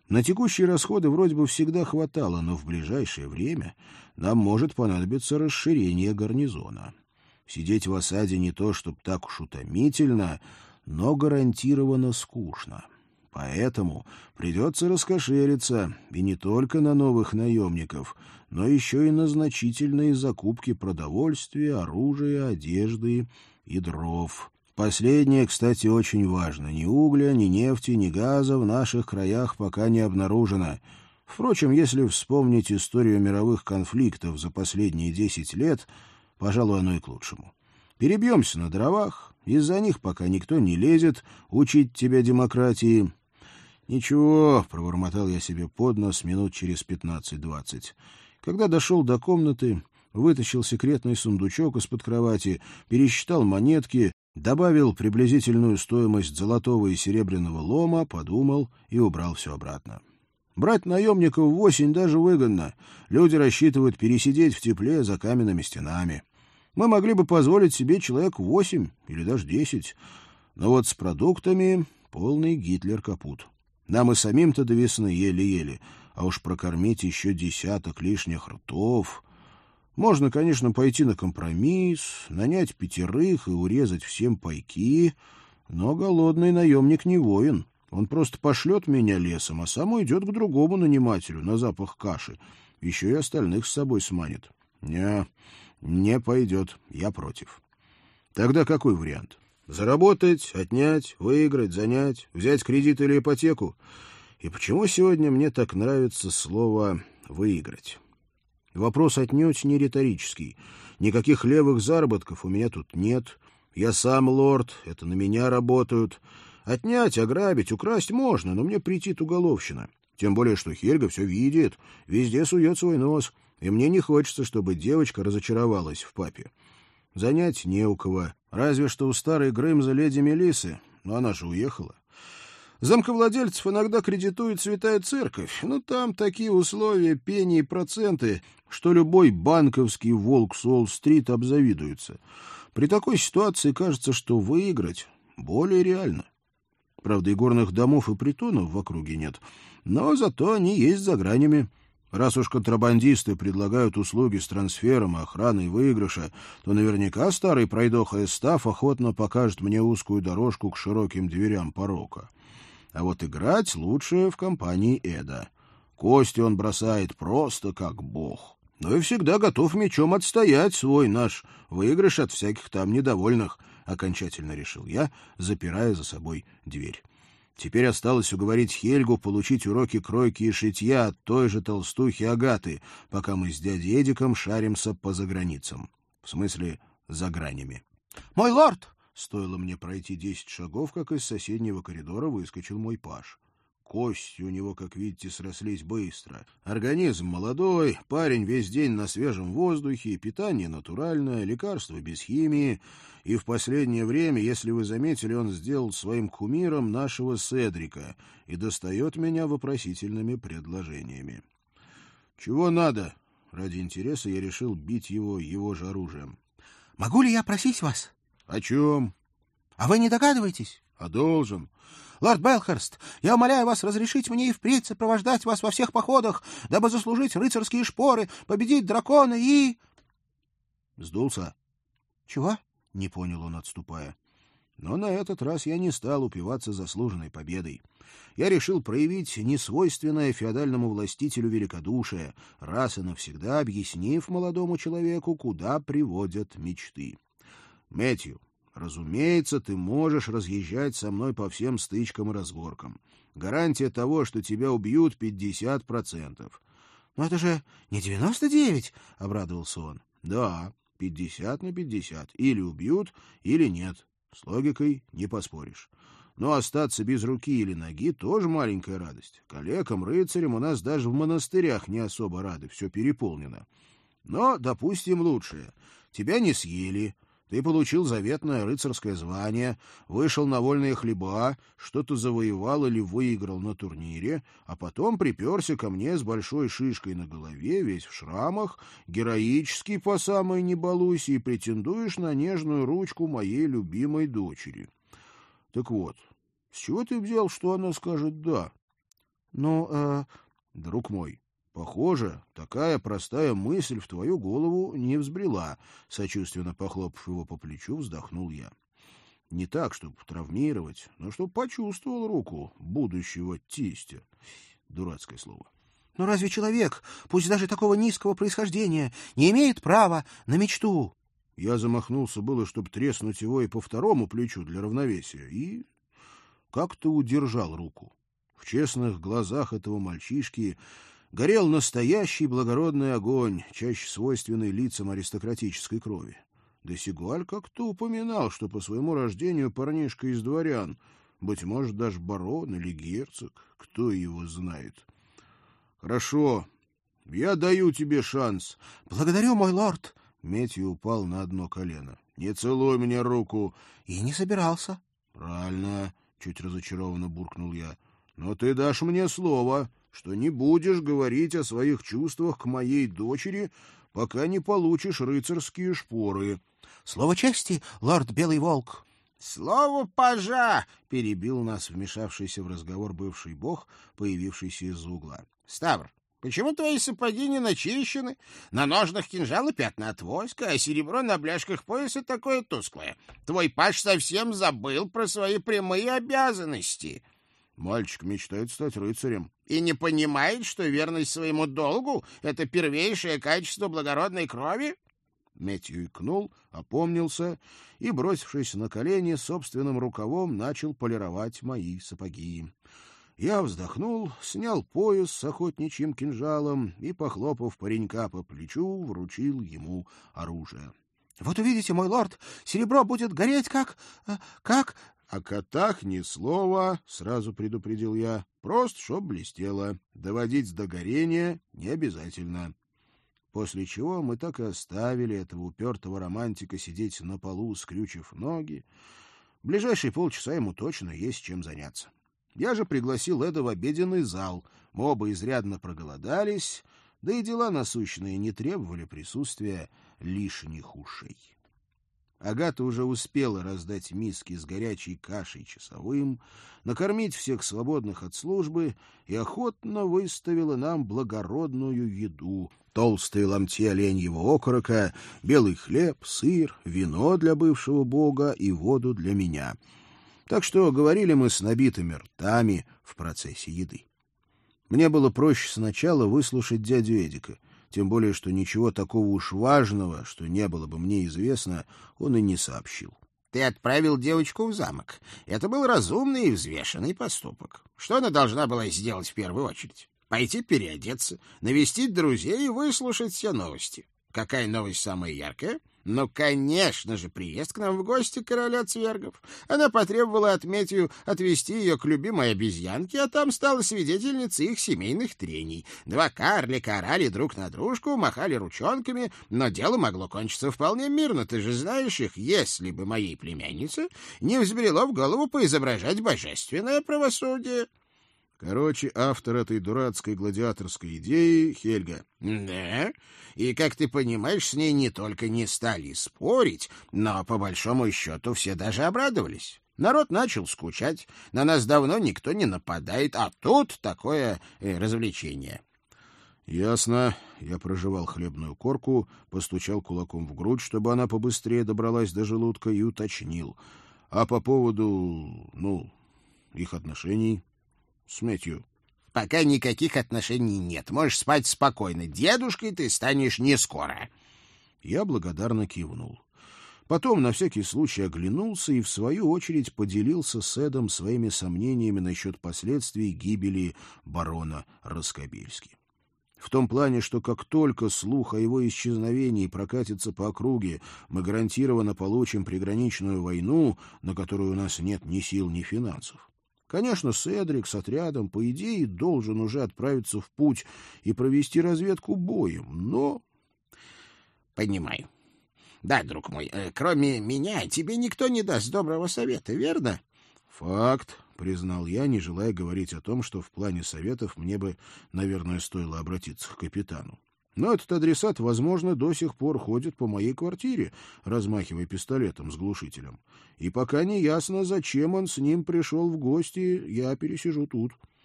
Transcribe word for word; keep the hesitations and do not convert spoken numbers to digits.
На текущие расходы вроде бы всегда хватало, но в ближайшее время нам может понадобиться расширение гарнизона. Сидеть в осаде не то, чтобы так уж утомительно, но гарантированно скучно. Поэтому придется раскошелиться, и не только на новых наемников, но еще и на значительные закупки продовольствия, оружия, одежды и дров. Последнее, кстати, очень важно. Ни угля, ни нефти, ни газа в наших краях пока не обнаружено. Впрочем, если вспомнить историю мировых конфликтов за последние десять лет, пожалуй, оно и к лучшему. Перебьемся на дровах, из-за них пока никто не лезет учить тебя демократии. «Ничего», — пробормотал я себе под нос минут через пятнадцать-двадцать. Когда дошел до комнаты, вытащил секретный сундучок из-под кровати, пересчитал монетки, добавил приблизительную стоимость золотого и серебряного лома, подумал и убрал все обратно. Брать наемников в осень даже выгодно. Люди рассчитывают пересидеть в тепле за каменными стенами. Мы могли бы позволить себе человек восемь или даже десять. Но вот с продуктами полный Гитлер капут. Нам и самим-то до весны еле-еле, а уж прокормить еще десяток лишних ртов. Можно, конечно, пойти на компромисс, нанять пятерых и урезать всем пайки, но голодный наемник не воин. Он просто пошлет меня лесом, а сам уйдет к другому нанимателю на запах каши. Еще и остальных с собой сманит. Не, не пойдет, я против. Тогда какой вариант? Заработать, отнять, выиграть, занять, взять кредит или ипотеку? И почему сегодня мне так нравится слово «выиграть»? Вопрос отнюдь не риторический. Никаких левых заработков у меня тут нет. Я сам лорд, это на меня работают. Отнять, ограбить, украсть можно, но мне претит уголовщина. Тем более, что Хельга все видит, везде сует свой нос, и мне не хочется, чтобы девочка разочаровалась в папе. Занять не у кого. Разве что у старой Грымза леди Мелиссы, но она же уехала. Замковладельцев иногда кредитует Святая Церковь, но там такие условия, пени и проценты, что любой банковский волк с Уолл-стрит обзавидуется. При такой ситуации кажется, что выиграть более реально. Правда, и горных домов и притонов в округе нет, но зато они есть за гранями. Раз уж контрабандисты предлагают услуги с трансфером, охраной выигрыша, то наверняка старый пройдоха Эстаф охотно покажет мне узкую дорожку к широким дверям порока. А вот играть лучше в компании Эда. Кости он бросает просто как бог. Но и всегда готов мечом отстоять свой наш выигрыш от всяких там недовольных, окончательно решил я, запирая за собой дверь. Теперь осталось уговорить Хельгу получить уроки кройки и шитья от той же толстухи Агаты, пока мы с дядей Эдиком шаримся по заграницам. В смысле, за гранями. «Мой лорд!» Стоило мне пройти десять шагов, как из соседнего коридора выскочил мой паж. Кости у него, как видите, срослись быстро. Организм молодой, парень весь день на свежем воздухе, питание натуральное, лекарства без химии. И в последнее время, если вы заметили, он сделал своим кумиром нашего Седрика и достает меня вопросительными предложениями. «Чего надо?» Ради интереса я решил бить его его же оружием. «Могу ли я просить вас?» «О чем?» «А вы не догадываетесь?» «А должен». «Лорд Белхерст, я умоляю вас разрешить мне и впредь сопровождать вас во всех походах, дабы заслужить рыцарские шпоры, победить дракона и...» «Сдулся?» «Чего?» — не понял он, отступая. Но на этот раз я не стал упиваться заслуженной победой. Я решил проявить несвойственное феодальному властителю великодушие, раз и навсегда объяснив молодому человеку, куда приводят мечты. «Мэтью, разумеется, ты можешь разъезжать со мной по всем стычкам и разборкам. Гарантия того, что тебя убьют, пятьдесят процентов. «Но это же не девяносто девять!» — обрадовался он. «Да, пятьдесят на пятьдесят. Или убьют, или нет. С логикой не поспоришь. Но остаться без руки или ноги тоже маленькая радость. Калекам, рыцарям у нас даже в монастырях не особо рады, все переполнено. Но, допустим, лучшее. Тебя не съели». Ты получил заветное рыцарское звание, вышел на вольные хлеба, что-то завоевал или выиграл на турнире, а потом приперся ко мне с большой шишкой на голове, весь в шрамах, героический по самой не балуйся, и претендуешь на нежную ручку моей любимой дочери. Так вот, с чего ты взял, что она скажет «да»? — Ну, э... друг мой, похоже, такая простая мысль в твою голову не взбрела, — сочувственно похлопав его по плечу, вздохнул я. Не так, чтобы травмировать, но чтобы почувствовал руку будущего тестя. Дурацкое слово. Но разве человек, пусть даже такого низкого происхождения, не имеет права на мечту? Я замахнулся было, чтобы треснуть его и по второму плечу для равновесия, и как-то удержал руку. В честных глазах этого мальчишки горел настоящий благородный огонь, чаще свойственный лицам аристократической крови. Десигуаль как-то упоминал, что по своему рождению парнишка из дворян, быть может, даже барон или герцог, кто его знает. — Хорошо, я даю тебе шанс. — Благодарю, мой лорд. Метью упал на одно колено. — Не целуй мне руку. — И не собирался. — Правильно, — чуть разочарованно буркнул я. — Но ты дашь мне слово, что не будешь говорить о своих чувствах к моей дочери, пока не получишь рыцарские шпоры. — Слово чести, лорд Белый Волк. — Слово пажа! — перебил нас вмешавшийся в разговор бывший бог, появившийся из-за угла. — Ставр, почему твои сапоги не начищены? На ножнах кинжала пятна от воска, а серебро на бляшках пояса такое тусклое. Твой паж совсем забыл про свои прямые обязанности. Мальчик мечтает стать рыцарем. И не понимает, что верность своему долгу — это первейшее качество благородной крови? Метью икнул, опомнился и, бросившись на колени, собственным рукавом начал полировать мои сапоги. Я вздохнул, снял пояс с охотничьим кинжалом и, похлопав паренька по плечу, вручил ему оружие. — Вот увидите, мой лорд, серебро будет гореть как... как... — О котах ни слова, — сразу предупредил я, — просто чтоб блестело. Доводить до горения не обязательно. После чего мы так и оставили этого упертого романтика сидеть на полу, скрючив ноги. В ближайшие полчаса ему точно есть чем заняться. Я же пригласил Эда в обеденный зал. Мы оба изрядно проголодались, да и дела насущные не требовали присутствия лишних ушей. Агата уже успела раздать миски с горячей кашей часовым, накормить всех свободных от службы и охотно выставила нам благородную еду. Толстые ломти оленьего окорока, белый хлеб, сыр, вино для бывшего бога и воду для меня. Так что говорили мы с набитыми ртами в процессе еды. Мне было проще сначала выслушать дядю Эдика, тем более, что ничего такого уж важного, что не было бы мне известно, он и не сообщил. — Ты отправил девочку в замок. Это был разумный и взвешенный поступок. Что она должна была сделать в первую очередь? Пойти переодеться, навестить друзей и выслушать все новости. Какая новость самая яркая? Ну, конечно же, приезд к нам в гости короля цвергов. Она потребовала от Метью отвезти ее к любимой обезьянке, а там стала свидетельницей их семейных трений. Два карлика орали друг на дружку, махали ручонками, но дело могло кончиться вполне мирно. Ты же знаешь их, если бы моей племяннице не взбрело в голову поизображать божественное правосудие. Короче, автор этой дурацкой гладиаторской идеи — Хельга. — Да, и, как ты понимаешь, с ней не только не стали спорить, но, по большому счету, все даже обрадовались. Народ начал скучать, на нас давно никто не нападает, а тут такое э, развлечение. — Ясно. Я прожевал хлебную корку, постучал кулаком в грудь, чтобы она побыстрее добралась до желудка, и уточнил. — А по поводу, ну, их отношений... с Метью? — Пока никаких отношений нет. Можешь спать спокойно. Дедушкой ты станешь не скоро. Я благодарно кивнул. Потом на всякий случай оглянулся и, в свою очередь, поделился с Эдом своими сомнениями насчет последствий гибели барона Раскобельски. В том плане, что как только слух о его исчезновении прокатится по округе, мы гарантированно получим приграничную войну, на которую у нас нет ни сил, ни финансов. Конечно, Седрик с отрядом, по идее, должен уже отправиться в путь и провести разведку боем, но... — Понимаю. Да, друг мой, кроме меня тебе никто не даст доброго совета, верно? — Факт, — признал я, не желая говорить о том, что в плане советов мне бы, наверное, стоило обратиться к капитану. Но этот адресат, возможно, до сих пор ходит по моей квартире, размахивая пистолетом с глушителем. И пока не ясно, зачем он с ним пришел в гости, я пересижу тут.